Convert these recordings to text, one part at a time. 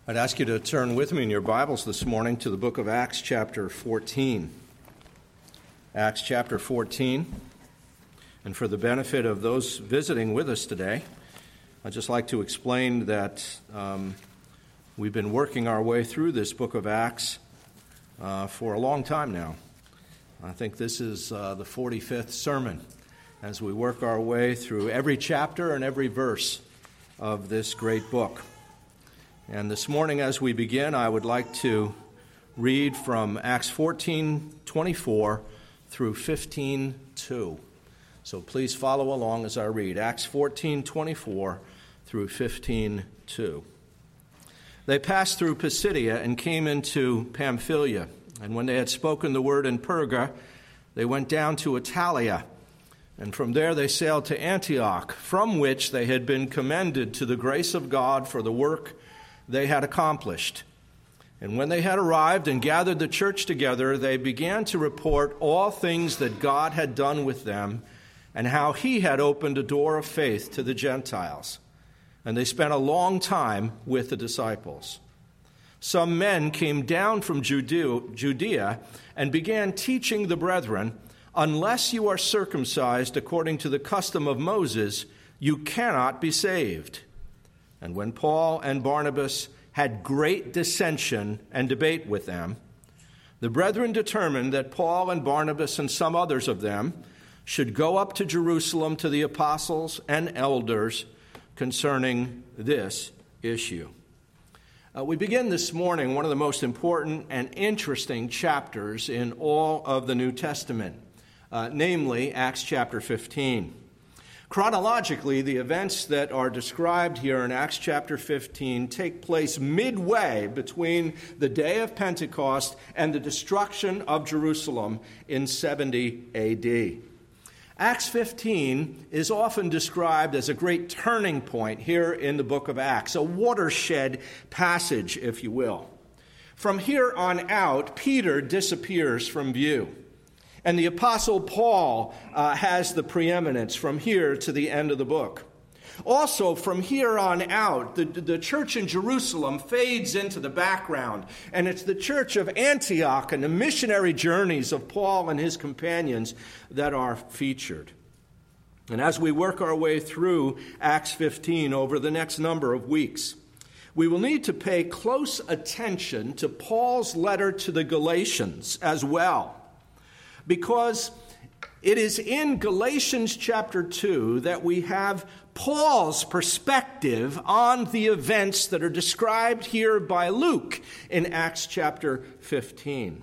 I'd ask you to turn with me in your Bibles this morning to the book of Acts chapter 14. Acts chapter 14. And for the benefit of those visiting with us today, I'd just like to explain that we've been working our way through this book of Acts for a long time now. I think this is the 45th sermon as we work our way through every chapter and every verse of this great book. And this morning as we begin, I would like to read from Acts 14:24 through 15:2. So please follow along as I read. Acts 14:24 through 15:2. They passed through Pisidia and came into Pamphylia. And when they had spoken the word in Perga, they went down to Attalia. And from there they sailed to Antioch, from which they had been commended to the grace of God for the work they had accomplished. And when they had arrived and gathered the church together, they began to report all things that God had done with them and how he had opened a door of faith to the Gentiles. And they spent a long time with the disciples. Some men came down from Judea and began teaching the brethren, "Unless you are circumcised according to the custom of Moses, you cannot be saved." And when Paul and Barnabas had great dissension and debate with them, the brethren determined that Paul and Barnabas and some others of them should go up to Jerusalem to the apostles and elders concerning this issue. We begin this morning one of the most important and interesting chapters in all of the New Testament, namely Acts chapter 15. Chronologically, the events that are described here in Acts chapter 15 take place midway between the day of Pentecost and the destruction of Jerusalem in 70 AD. Acts 15 is often described as a great turning point here in the book of Acts, a watershed passage, if you will. From here on out, Peter disappears from view. And the Apostle Paul has the preeminence from here to the end of the book. Also, from here on out, the church in Jerusalem fades into the background. And it's the church of Antioch and the missionary journeys of Paul and his companions that are featured. And as we work our way through Acts 15 over the next number of weeks, we will need to pay close attention to Paul's letter to the Galatians as well. Because it is in Galatians chapter 2 that we have Paul's perspective on the events that are described here by Luke in Acts chapter 15.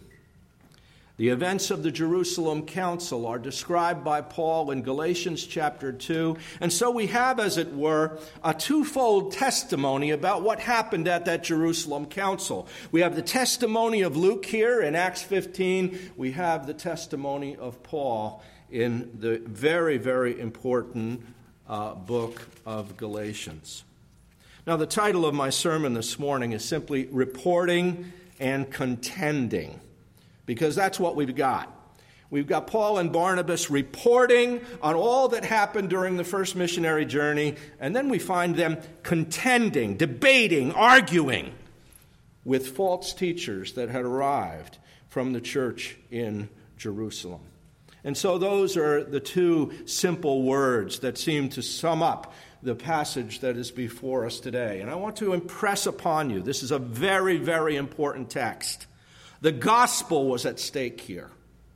The events of the Jerusalem Council are described by Paul in Galatians chapter 2. And so we have, as it were, a twofold testimony about what happened at that Jerusalem Council. We have the testimony of Luke here in Acts 15. We have the testimony of Paul in the very, very important book of Galatians. Now, the title of my sermon this morning is simply Reporting and Contending, because that's what we've got. We've got Paul and Barnabas reporting on all that happened during the first missionary journey, and then we find them contending, debating, arguing with false teachers that had arrived from the church in Jerusalem. And so those are the two simple words that seem to sum up the passage that is before us today. And I want to impress upon you, this is a very, very important text. The gospel was at stake here.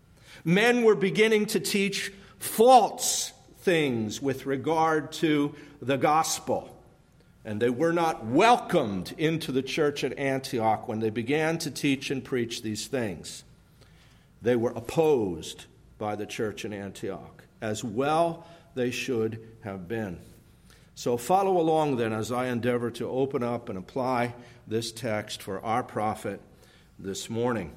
Men were beginning to teach false things with regard to the gospel. And they were not welcomed into the church at Antioch when they began to teach and preach these things. They were opposed by the church in Antioch, as well they should have been. So follow along then as I endeavor to open up and apply this text for our profit this morning.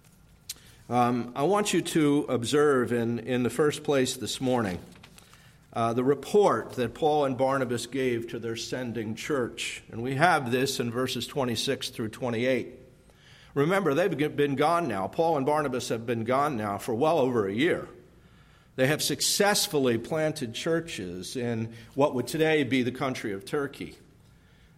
I want you to observe in the first place this morning the report that Paul and Barnabas gave to their sending church. And we have this in verses 26 through 28. Remember, they've been gone now. Paul and Barnabas have been gone now for well over a year. They have successfully planted churches in what would today be the country of Turkey.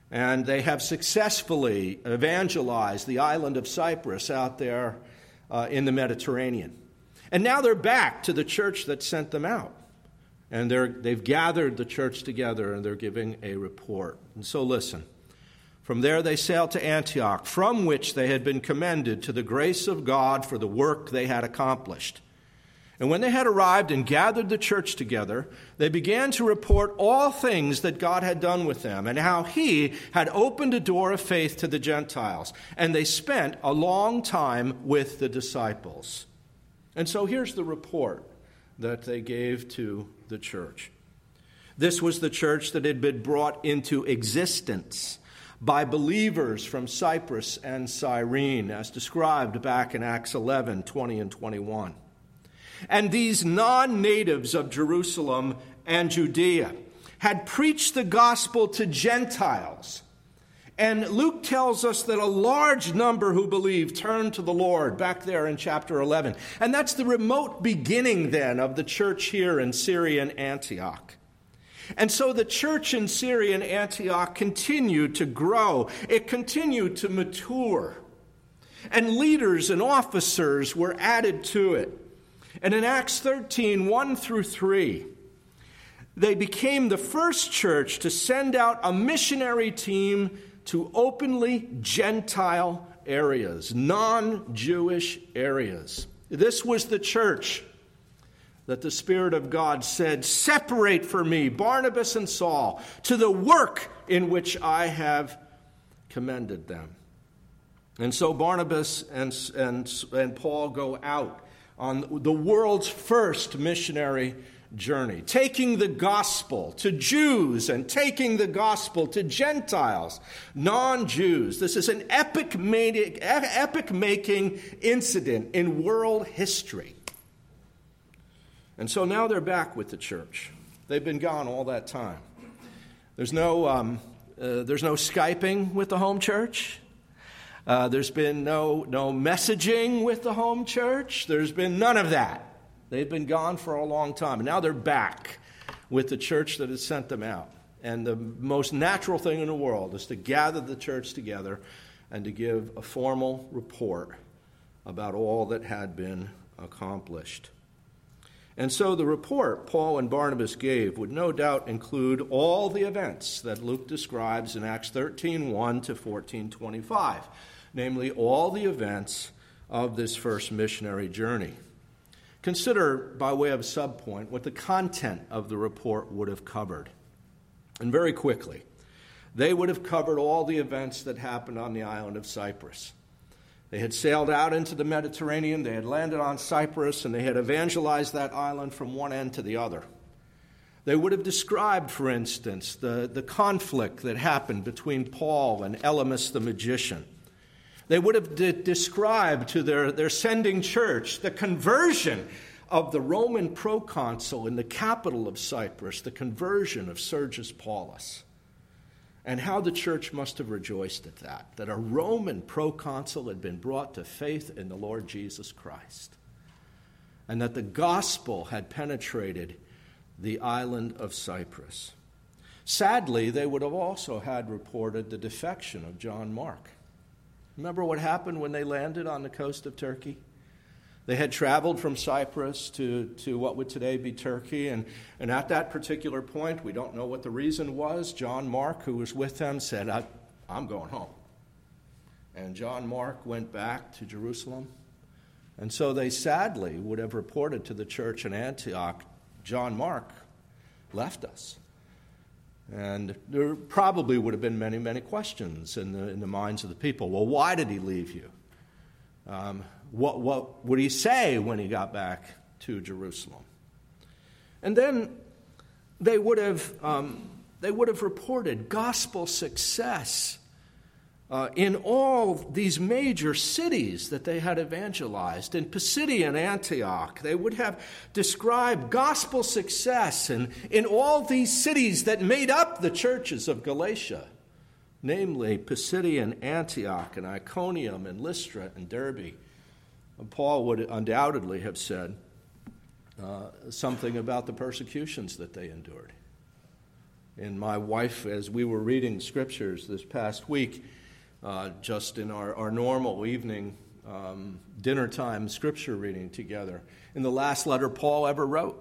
And they have successfully evangelized the island of Cyprus out there in the Mediterranean. And now they're back to the church that sent them out. And they've gathered the church together and they're giving a report. And so listen. From there they sailed to Antioch, from which they had been commended to the grace of God for the work they had accomplished. And when they had arrived and gathered the church together, they began to report all things that God had done with them and how he had opened a door of faith to the Gentiles. And they spent a long time with the disciples. And so here's the report that they gave to the church. This was the church that had been brought into existence by believers from Cyprus and Cyrene, as described back in Acts 11, 20 and 21. And these non-natives of Jerusalem and Judea had preached the gospel to Gentiles. And Luke tells us that a large number who believed turned to the Lord back there in chapter 11. And that's the remote beginning then of the church here in Syrian Antioch. And so the church in Syrian Antioch continued to grow. It continued to mature. And leaders and officers were added to it. And in Acts 13, 1 through 3, they became the first church to send out a missionary team to openly Gentile areas, non-Jewish areas. This was the church that the Spirit of God said, "Separate for me Barnabas and Saul to the work in which I have commended them." And so Barnabas and Paul go out on the world's first missionary journey, taking the gospel to Jews and taking the gospel to Gentiles, non-Jews. This is an epic-making incident in world history. And so now they're back with the church. They've been gone all that time. There's no Skyping with the home church. There's been no messaging with the home church. There's been none of that. They've been gone for a long time. And now they're back with the church that has sent them out. And the most natural thing in the world is to gather the church together and to give a formal report about all that had been accomplished. And so the report Paul and Barnabas gave would no doubt include all the events that Luke describes in Acts 13:1 to 14:25, namely all the events of this first missionary journey. Consider, by way of subpoint, what the content of the report would have covered. And very quickly, they would have covered all the events that happened on the island of Cyprus. They had sailed out into the Mediterranean, they had landed on Cyprus, and they had evangelized that island from one end to the other. They would have described, for instance, the conflict that happened between Paul and Elymas the magician. They would have described to their sending church the conversion of the Roman proconsul in the capital of Cyprus, the conversion of Sergius Paulus, and how the church must have rejoiced at that a Roman proconsul had been brought to faith in the Lord Jesus Christ, and that the gospel had penetrated the island of Cyprus. Sadly, they would have also had reported the defection of John Mark. Remember what happened when they landed on the coast of Turkey? They had traveled from Cyprus to what would today be Turkey, and at that particular point, we don't know what the reason was, John Mark, who was with them, said, I'm going home. And John Mark went back to Jerusalem. And so they sadly would have reported to the church in Antioch, John Mark left us. And there probably would have been many, many questions in the minds of the people. Well, why did he leave you? What would he say when he got back to Jerusalem? And then they would have reported gospel success in all these major cities that they had evangelized. In Pisidian Antioch, they would have described gospel success in all these cities that made up the churches of Galatia, namely Pisidian Antioch and Iconium and Lystra and Derbe. And Paul would undoubtedly have said something about the persecutions that they endured. And my wife, as we were reading scriptures this past week, just in our normal evening dinner time scripture reading together, in the last letter Paul ever wrote,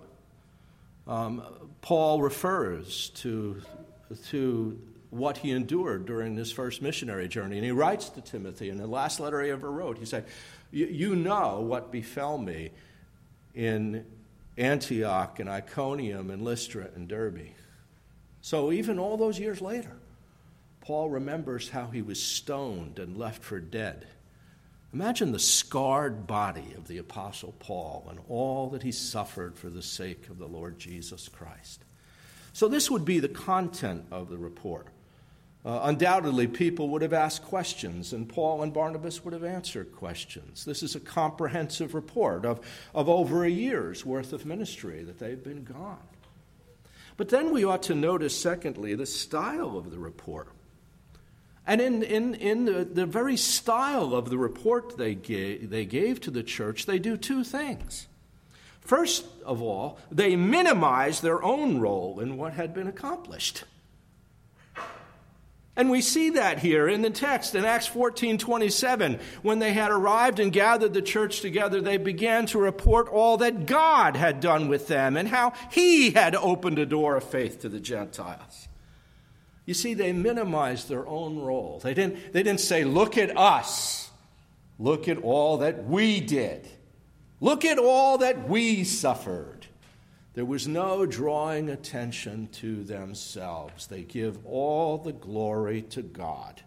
Paul refers to what he endured during this first missionary journey. And he writes to Timothy in the last letter he ever wrote, he said, you know what befell me in Antioch and Iconium and Lystra and Derbe. So even all those years later, Paul remembers how he was stoned and left for dead. Imagine the scarred body of the Apostle Paul and all that he suffered for the sake of the Lord Jesus Christ. So this would be the content of the report. Undoubtedly, people would have asked questions, and Paul and Barnabas would have answered questions. This is a comprehensive report of over a year's worth of ministry that they've been gone. But then we ought to notice, secondly, the style of the report. And in the very style of the report they gave to the church, they do two things. First of all, they minimize their own role in what had been accomplished. And we see that here in the text in Acts 14:27. When they had arrived and gathered the church together, they began to report all that God had done with them and how he had opened a door of faith to the Gentiles. You see, they minimized their own role. They didn't say, look at us. Look at all that we did. Look at all that we suffered. There was no drawing attention to themselves. They give all the glory to God.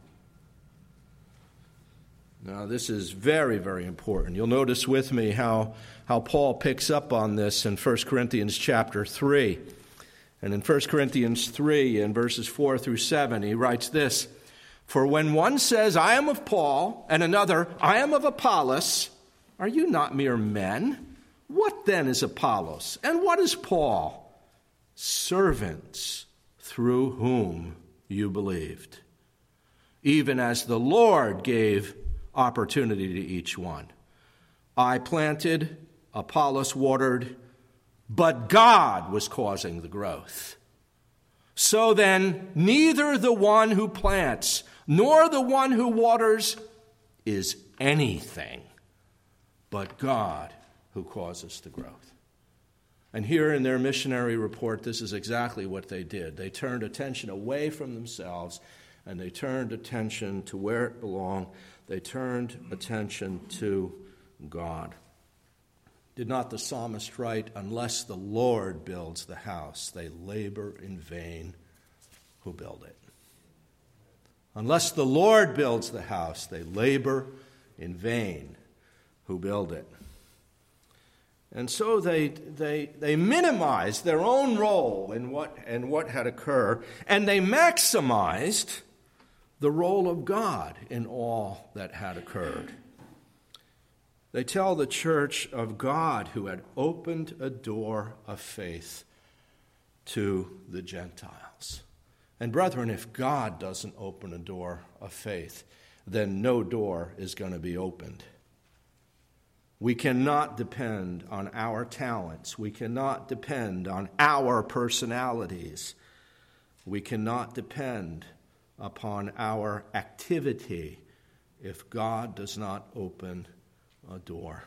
Now, this is very, very important. You'll notice with me how Paul picks up on this in 1 Corinthians chapter 3. And in 1 Corinthians 3, in verses 4 through 7, he writes this, "For when one says, 'I am of Paul,' and another, 'I am of Apollos,' are you not mere men? What then is Apollos? And what is Paul? Servants through whom you believed, even as the Lord gave opportunity to each one. I planted, Apollos watered, but God was causing the growth. So then, neither the one who plants nor the one who waters is anything, but God who causes the growth." And here in their missionary report, this is exactly what they did. They turned attention away from themselves, and they turned attention to where it belonged. They turned attention to God. Did not the psalmist write, "Unless the Lord builds the house, they labor in vain who build it"? Unless the Lord builds the house, they labor in vain who build it. And so they minimized their own role in what had occurred, and they maximized the role of God in all that had occurred. They tell the church of God who had opened a door of faith to the Gentiles. And brethren, if God doesn't open a door of faith, then no door is going to be opened. We cannot depend on our talents. We cannot depend on our personalities. We cannot depend upon our activity if God does not open a door.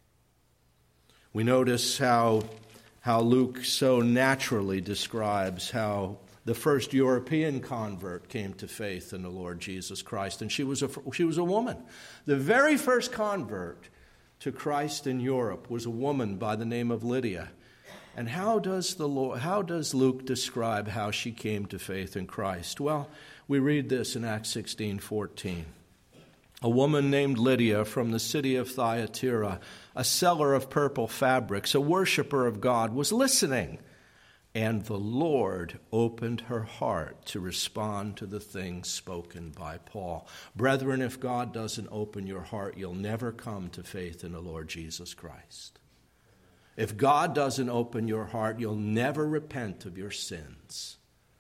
We notice how Luke so naturally describes how the first European convert came to faith in the Lord Jesus Christ, and she was a woman. The very first convert to Christ in Europe was a woman by the name of Lydia. And how does Luke describe how she came to faith in Christ? Well, we read this in Acts 16:14. A woman named Lydia from the city of Thyatira, a seller of purple fabrics, a worshiper of God, was listening, and the Lord opened her heart to respond to the things spoken by Paul. Brethren, if God doesn't open your heart, you'll never come to faith in the Lord Jesus Christ. If God doesn't open your heart, you'll never repent of your sins.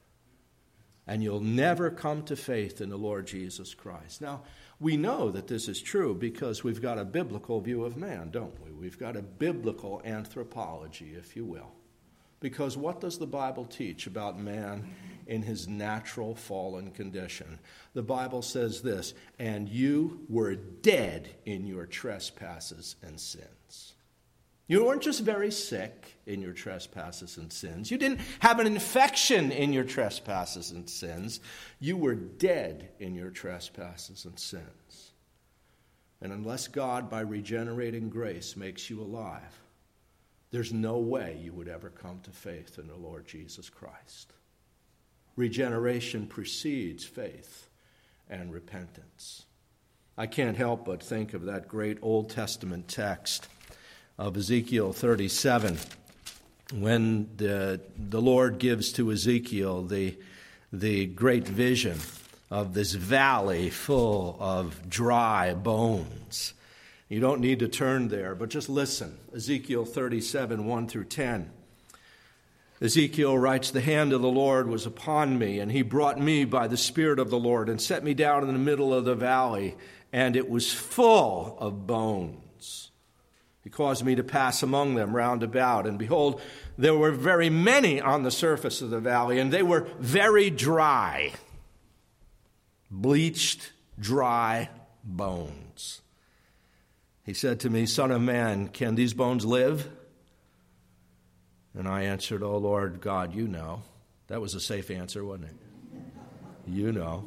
And you'll never come to faith in the Lord Jesus Christ. Now, we know that this is true because we've got a biblical view of man, don't we? We've got a biblical anthropology, if you will. Because what does the Bible teach about man in his natural fallen condition. The Bible says this, and you were dead in your trespasses and sins. You weren't just very sick in your trespasses and sins. You didn't have an infection in your trespasses and sins. You were dead in your trespasses and sins. And unless God, by regenerating grace, makes you alive, there's no way you would ever come to faith in the Lord Jesus Christ. Regeneration precedes faith and repentance. I can't help but think of that great Old Testament text of Ezekiel 37, when the Lord gives to Ezekiel the great vision of this valley full of dry bones. You don't need to turn there, but just listen. Ezekiel 37, 1 through 10. Ezekiel writes, "The hand of the Lord was upon me, and he brought me by the Spirit of the Lord and set me down in the middle of the valley, and it was full of bones. He caused me to pass among them round about, and behold, there were very many on the surface of the valley, and they were very dry, bleached, dry bones. He said to me, 'Son of man, can these bones live?' And I answered, 'O Lord God, you know.'" That was a safe answer, wasn't it? You know.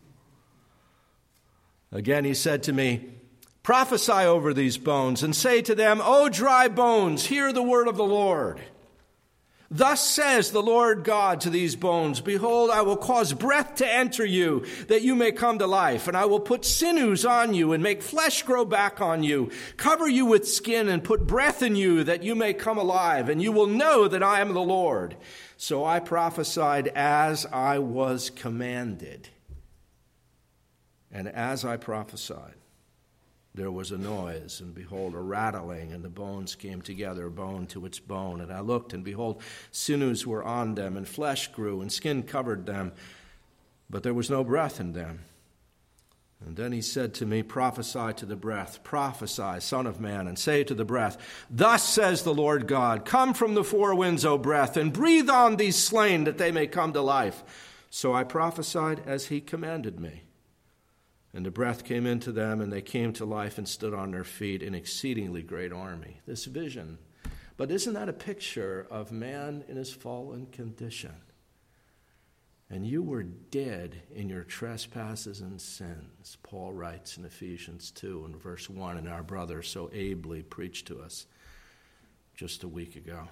Again, he said to me, "Prophesy over these bones and say to them, O dry bones, hear the word of the Lord. Thus says the Lord God to these bones, Behold, I will cause breath to enter you, that you may come to life, and I will put sinews on you and make flesh grow back on you, cover you with skin and put breath in you, that you may come alive, and you will know that I am the Lord.' So I prophesied as I was commanded. And as I prophesied, there was a noise, and behold, a rattling, and the bones came together, bone to its bone. And I looked, and behold, sinews were on them, and flesh grew, and skin covered them, but there was no breath in them. And then he said to me, Prophesy to the breath, prophesy, son of man, and say to the breath, Thus says the Lord God, Come from the four winds, O breath, and breathe on these slain, that they may come to life. So I prophesied as he commanded me. And the breath came into them, and they came to life and stood on their feet, an exceedingly great army." This vision. But isn't that a picture of man in his fallen condition? "And you were dead in your trespasses and sins," Paul writes in Ephesians 2 and verse 1, and our brother so ably preached to us just a week ago.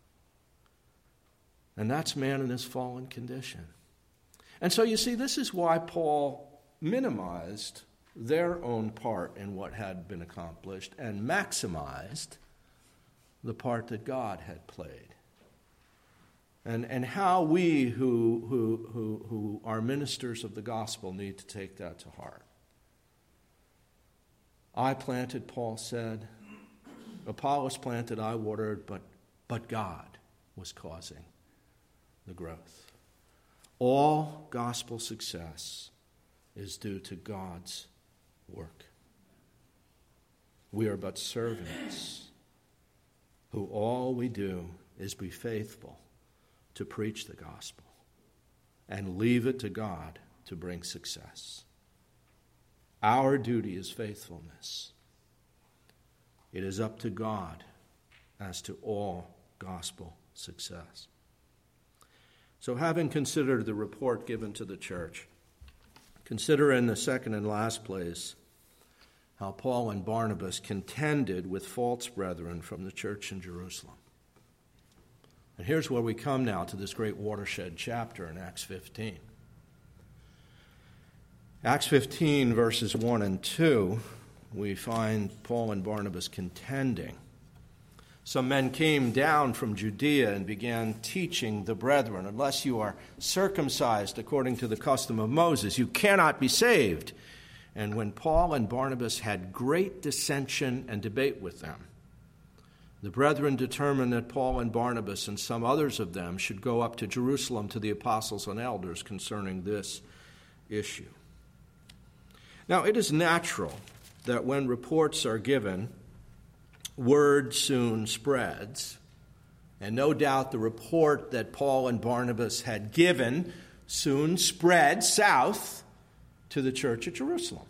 And that's man in his fallen condition. And so you see, this is why Paul minimized their own part in what had been accomplished and maximized the part that God had played. And how we who are ministers of the gospel need to take that to heart. I planted, Paul said. Apollos planted, I watered, but God was causing the growth. All gospel success is due to God's work. We are but servants who all we do is be faithful to preach the gospel and leave it to God to bring success. Our duty is faithfulness. It is up to God as to all gospel success. So having considered the report given to the church, consider in the second and last place how Paul and Barnabas contended with false brethren from the church in Jerusalem. And here's where we come now to this great watershed chapter in Acts 15. Acts 15, verses 1 and 2, we find Paul and Barnabas contending. Some men came down from Judea and began teaching the brethren, unless you are circumcised according to the custom of Moses, you cannot be saved. And when Paul and Barnabas had great dissension and debate with them, the brethren determined that Paul and Barnabas and some others of them should go up to Jerusalem to the apostles and elders concerning this issue. Now, it is natural that when reports are given, word soon spreads, and no doubt the report that Paul and Barnabas had given soon spread south to the church at Jerusalem.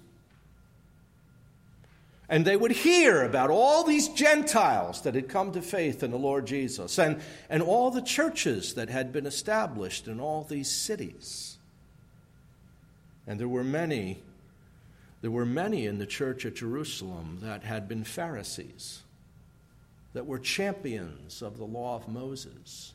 And they would hear about all these Gentiles that had come to faith in the Lord Jesus and all the churches that had been established in all these cities. And there were many in the church at Jerusalem that had been Pharisees, that were champions of the law of Moses.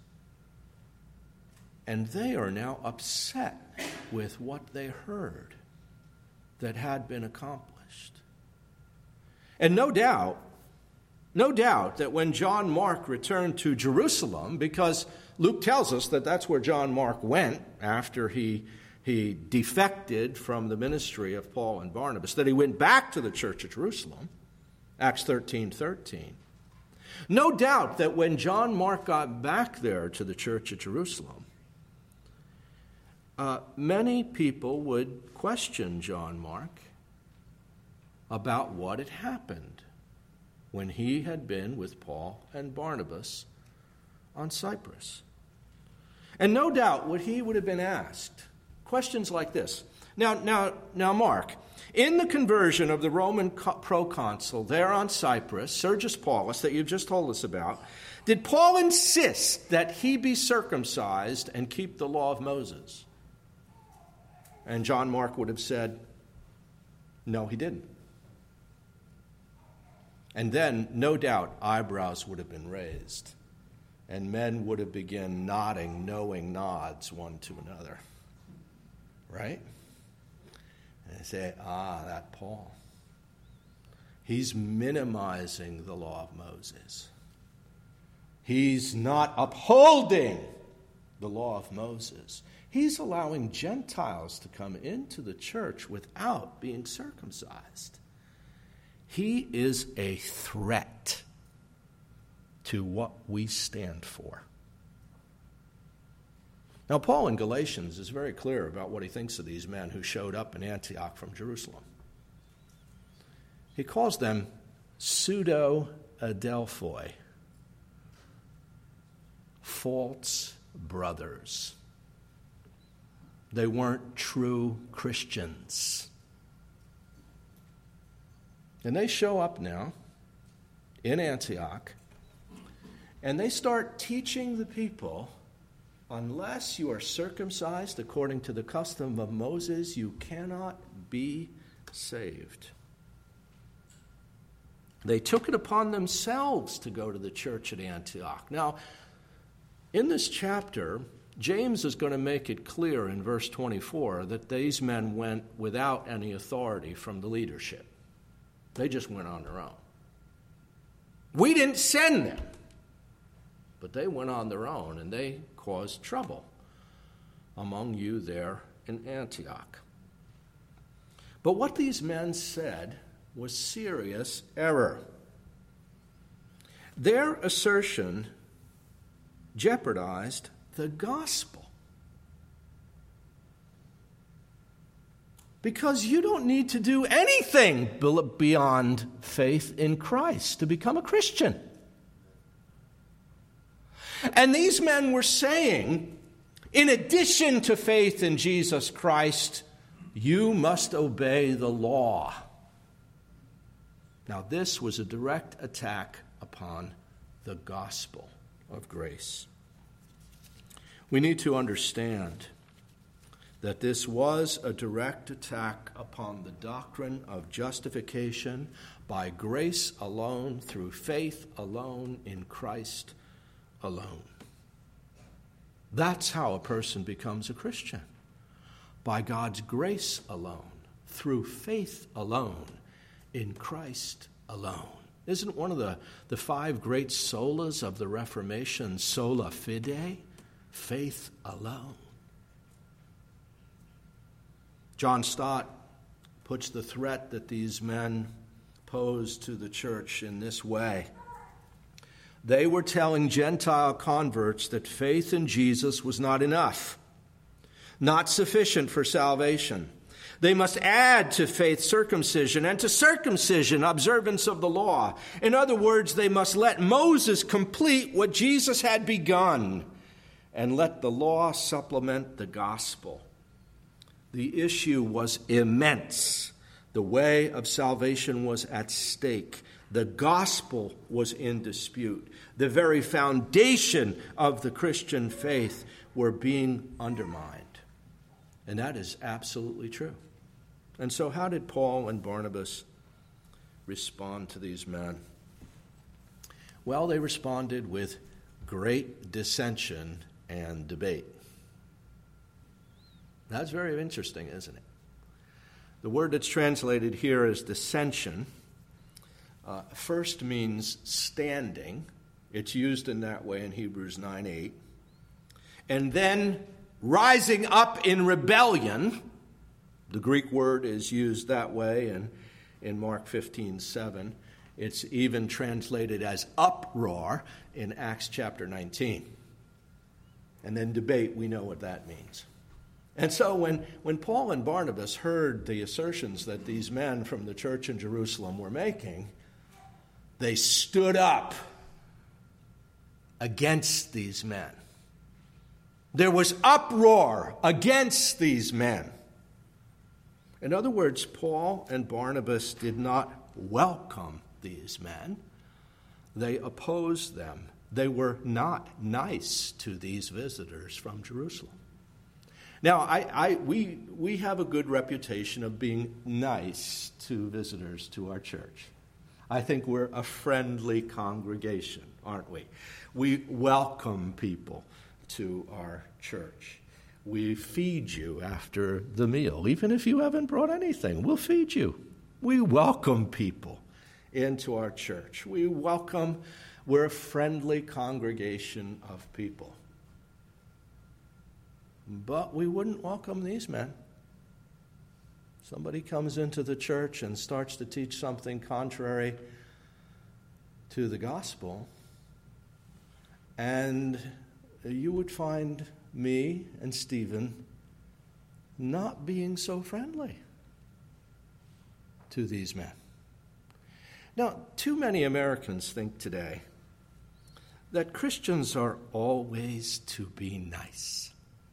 And they are now upset with what they heard that had been accomplished. And no doubt that when John Mark returned to Jerusalem, because Luke tells us that that's where John Mark went after he defected from the ministry of Paul and Barnabas, that he went back to the church at Jerusalem, Acts 13:13. No doubt that when John Mark got back there to the church at Jerusalem, many people would question John Mark about what had happened when he had been with Paul and Barnabas on Cyprus. And no doubt he would have been asked questions like this. Now, Mark, in the conversion of the Roman proconsul there on Cyprus, Sergius Paulus, that you've just told us about, did Paul insist that he be circumcised and keep the law of Moses? And John Mark would have said, no, he didn't. And then, no doubt, eyebrows would have been raised, and men would have begun nodding knowing nods one to another. Right? And they say, that Paul. He's minimizing the law of Moses. He's not upholding the law of Moses. He's allowing Gentiles to come into the church without being circumcised. He is a threat to what we stand for. Now, Paul in Galatians is very clear about what he thinks of these men who showed up in Antioch from Jerusalem. He calls them pseudo-adelphoi, false brothers. They weren't true Christians. And they show up now in Antioch, and they start teaching the people, unless you are circumcised according to the custom of Moses, you cannot be saved. They took it upon themselves to go to the church at Antioch. Now, in this chapter, James is going to make it clear in verse 24 that these men went without any authority from the leadership. They just went on their own. We didn't send them, but they went on their own, and they caused trouble among you there in Antioch. But what these men said was serious error. Their assertion jeopardized the gospel. Because you don't need to do anything beyond faith in Christ to become a Christian. And these men were saying, in addition to faith in Jesus Christ, you must obey the law. Now, this was a direct attack upon the gospel of grace. We need to understand that this was a direct attack upon the doctrine of justification by grace alone, through faith alone, in Christ alone. That's how a person becomes a Christian. By God's grace alone, through faith alone, in Christ alone. Isn't one of the five great solas of the Reformation sola fide? Faith alone. John Stott puts the threat that these men posed to the church in this way. They were telling Gentile converts that faith in Jesus was not enough, not sufficient for salvation. They must add to faith circumcision, and to circumcision observance of the law. In other words, they must let Moses complete what Jesus had begun. and let the law supplement the gospel. The issue was immense. The way of salvation was at stake. The gospel was in dispute. The very foundation of the Christian faith were being undermined. And that is absolutely true. And so how did Paul and Barnabas respond to these men? Well, they responded with great dissension and debate. That's very interesting, isn't it? The word that's translated here as dissension first means standing. It's used in that way in Hebrews 9:8. And then rising up in rebellion. The Greek word is used that way in Mark 15:7. It's even translated as uproar in Acts chapter 19. And then debate, we know what that means. And so when Paul and Barnabas heard the assertions that these men from the church in Jerusalem were making, they stood up against these men. There was uproar against these men. In other words, Paul and Barnabas did not welcome these men. They opposed them. They were not nice to these visitors from Jerusalem. Now, we have a good reputation of being nice to visitors to our church. I think we're a friendly congregation, aren't we? We welcome people to our church. We feed you after the meal. Even if you haven't brought anything, we'll feed you. We welcome people into our church. We're a friendly congregation of people. But we wouldn't welcome these men. Somebody comes into the church and starts to teach something contrary to the gospel, and you would find me and Stephen not being so friendly to these men. Now, too many Americans think today that Christians are always to be nice.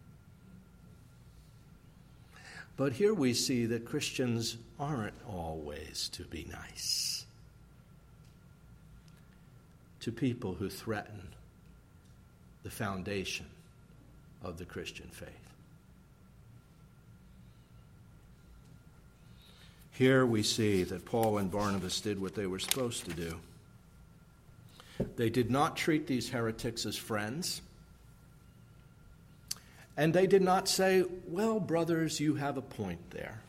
But here we see that Christians aren't always to be nice to people who threaten the foundation of the Christian faith. Here we see that Paul and Barnabas did what they were supposed to do. They did not treat these heretics as friends. And they did not say, well, brothers, you have a point there.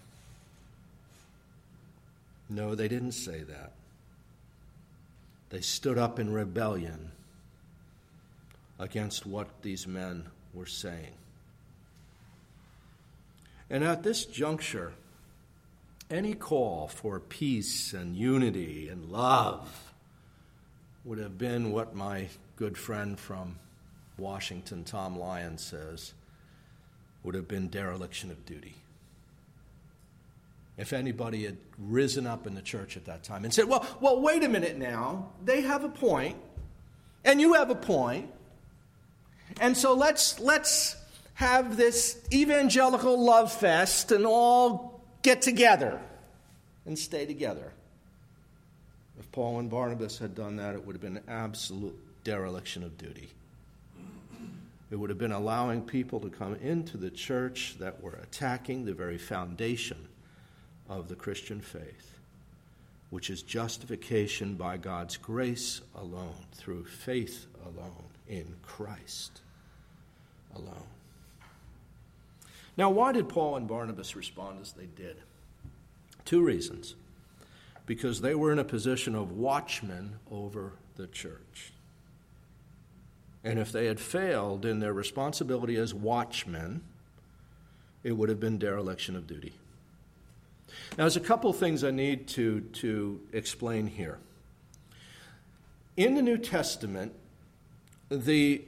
No, they didn't say that. They stood up in rebellion against what these men were saying. And at this juncture, any call for peace and unity and love would have been what my good friend from Washington, Tom Lyon, says, would have been dereliction of duty. If anybody had risen up in the church at that time and said, well, wait a minute now, they have a point, and you have a point, and so let's have this evangelical love fest and all get together and stay together. If Paul and Barnabas had done that, it would have been an absolute dereliction of duty. It would have been allowing people to come into the church that were attacking the very foundation of the Christian faith, which is justification by God's grace alone, through faith alone, in Christ alone. Now, why did Paul and Barnabas respond as they did? 2 reasons. Because they were in a position of watchmen over the church. And if they had failed in their responsibility as watchmen, it would have been dereliction of duty. Now, there's a couple things I need to explain here. In the New Testament, the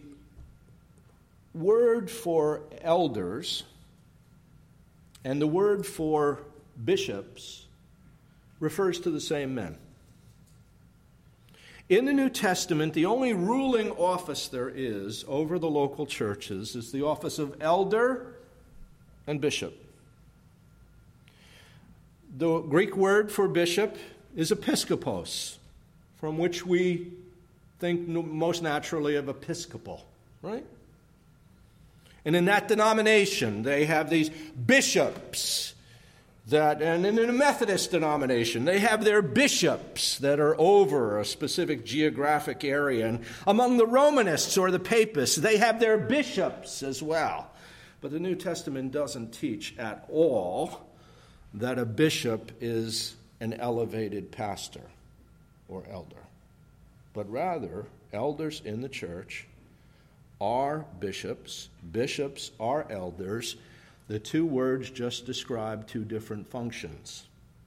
word for elders and the word for bishops refers to the same men. In the New Testament, the only ruling office there is over the local churches is the office of elder and bishop. The Greek word for bishop is episkopos, from which we think most naturally of episcopal, right? And in that denomination, they have these bishops and in a Methodist denomination, they have their bishops that are over a specific geographic area. And among the Romanists or the Papists, they have their bishops as well. But the New Testament doesn't teach at all that a bishop is an elevated pastor or elder. But rather, elders in the church are bishops. Bishops are elders. The two words just describe two different functions.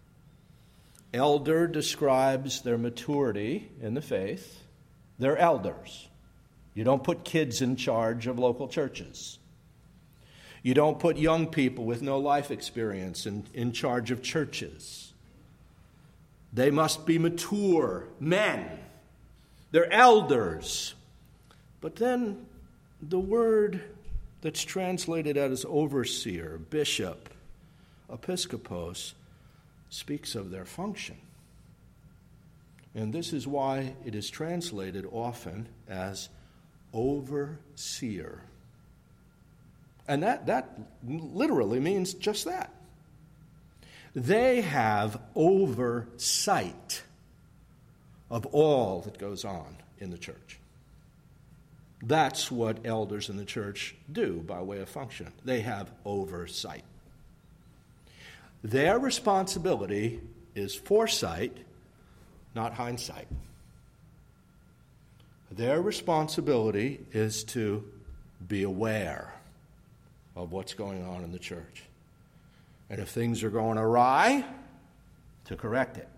Elder describes their maturity in the faith. They're elders. You don't put kids in charge of local churches. You don't put young people with no life experience in charge of churches. They must be mature men. They're elders. But then the word that's translated as overseer, bishop, episkopos, speaks of their function. And this is why it is translated often as overseer. And that literally means just that. They have oversight of all that goes on in the church. That's what elders in the church do by way of function. They have oversight. Their responsibility is foresight, not hindsight. Their responsibility is to be aware of what's going on in the church. And if things are going awry, to correct it.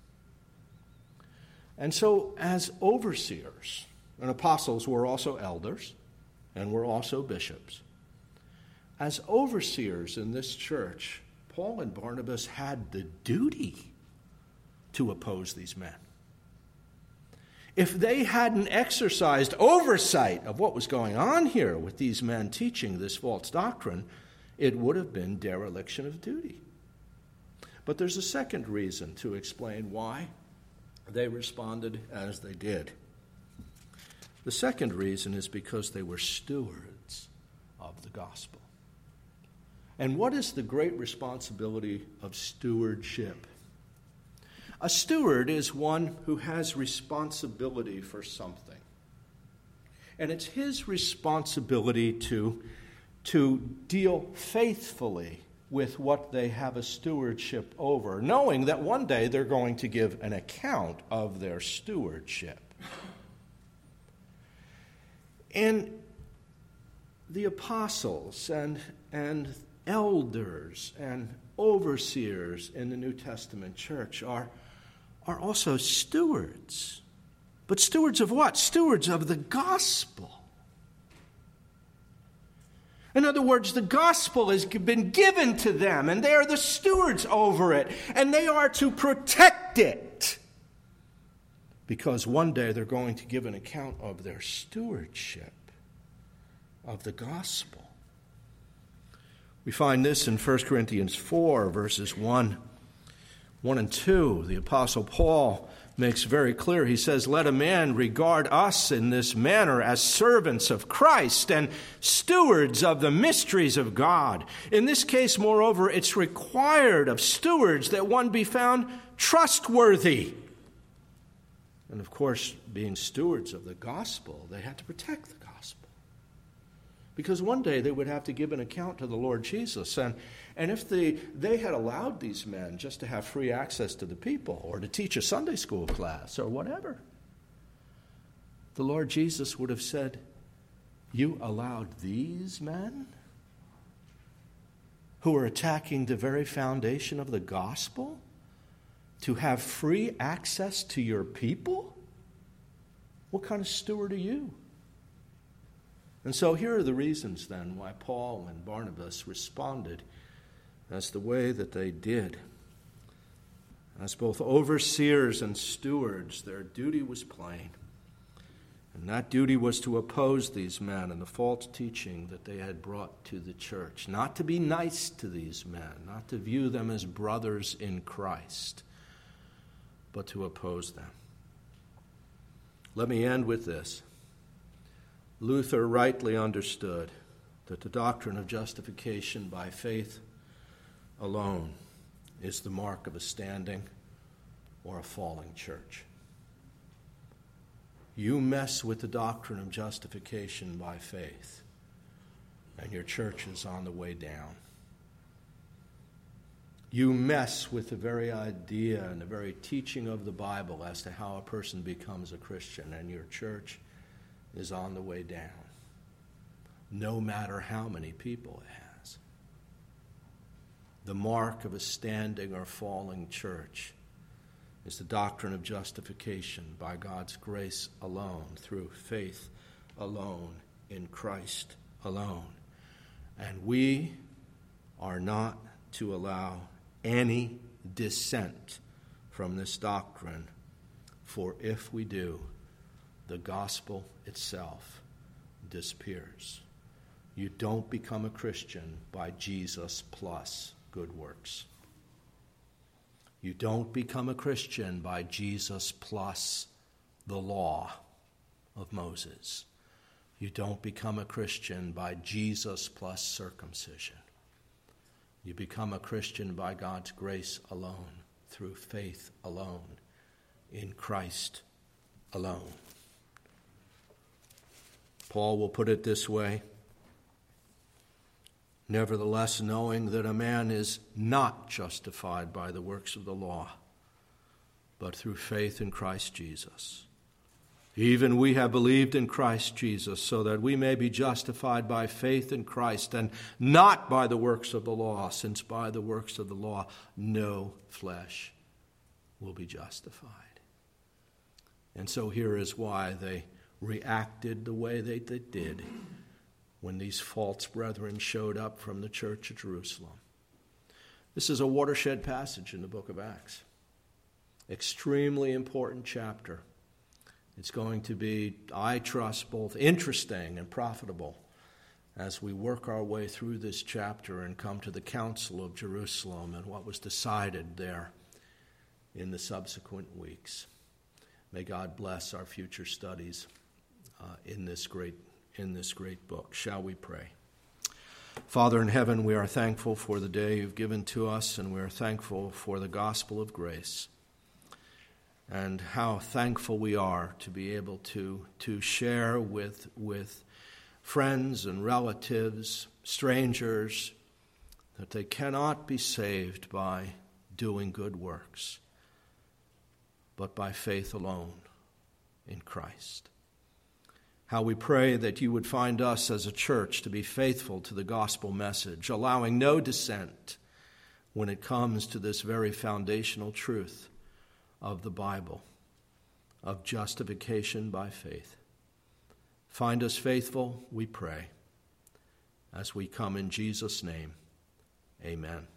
And so, as overseers, and apostles were also elders, and were also bishops. As overseers in this church, Paul and Barnabas had the duty to oppose these men. If they hadn't exercised oversight of what was going on here with these men teaching this false doctrine, it would have been dereliction of duty. But there's a second reason to explain why they responded as they did. The second reason is because they were stewards of the gospel. And what is the great responsibility of stewardship? A steward is one who has responsibility for something. And it's his responsibility to deal faithfully with what they have a stewardship over, knowing that one day they're going to give an account of their stewardship. And the apostles and elders and overseers in the New Testament church are also stewards. But stewards of what? Stewards of the gospel. In other words, the gospel has been given to them, and they are the stewards over it, and they are to protect it. Because one day they're going to give an account of their stewardship of the gospel. We find this in 1 Corinthians 4, verses 1 and 2. The Apostle Paul makes very clear. He says, "Let a man regard us in this manner as servants of Christ and stewards of the mysteries of God." In this case, moreover, it's required of stewards that one be found trustworthy. And of course, being stewards of the gospel, they had to protect the gospel. Because one day they would have to give an account to the Lord Jesus. And if they had allowed these men just to have free access to the people or to teach a Sunday school class or whatever, the Lord Jesus would have said, "You allowed these men who are attacking the very foundation of the gospel to have free access to your people? What kind of steward are you?" And so here are the reasons then why Paul and Barnabas responded as the way that they did. As both overseers and stewards, their duty was plain. And that duty was to oppose these men and the false teaching that they had brought to the church. Not to be nice to these men, not to view them as brothers in Christ, but to oppose them. Let me end with this. Luther rightly understood that the doctrine of justification by faith alone is the mark of a standing or a falling church. You mess with the doctrine of justification by faith, and your church is on the way down. You mess with the very idea and the very teaching of the Bible as to how a person becomes a Christian, and your church is on the way down, no matter how many people it has. The mark of a standing or falling church is the doctrine of justification by God's grace alone, through faith alone, in Christ alone. And we are not to allow any dissent from this doctrine, for if we do, the gospel itself disappears. You don't become a Christian by Jesus plus good works. You don't become a Christian by Jesus plus the law of Moses. You don't become a Christian by Jesus plus circumcision. You become a Christian by God's grace alone, through faith alone, in Christ alone. Paul will put it this way: nevertheless, knowing that a man is not justified by the works of the law, but through faith in Christ Jesus. Even we have believed in Christ Jesus, so that we may be justified by faith in Christ, and not by the works of the law, since by the works of the law no flesh will be justified. And so here is why they reacted the way they did when these false brethren showed up from the church of Jerusalem. This is a watershed passage in the book of Acts. Extremely important chapter. It's going to be, I trust, both interesting and profitable as we work our way through this chapter and come to the Council of Jerusalem and what was decided there in the subsequent weeks. May God bless our future studies in this great book. Shall we pray? Father in heaven, we are thankful for the day you've given to us, and we are thankful for the gospel of grace. And how thankful we are to be able to share with friends and relatives, strangers, that they cannot be saved by doing good works, but by faith alone in Christ. How we pray that you would find us as a church to be faithful to the gospel message, allowing no dissent when it comes to this very foundational truth of the Bible, of justification by faith. Find us faithful, we pray, as we come in Jesus' name. Amen.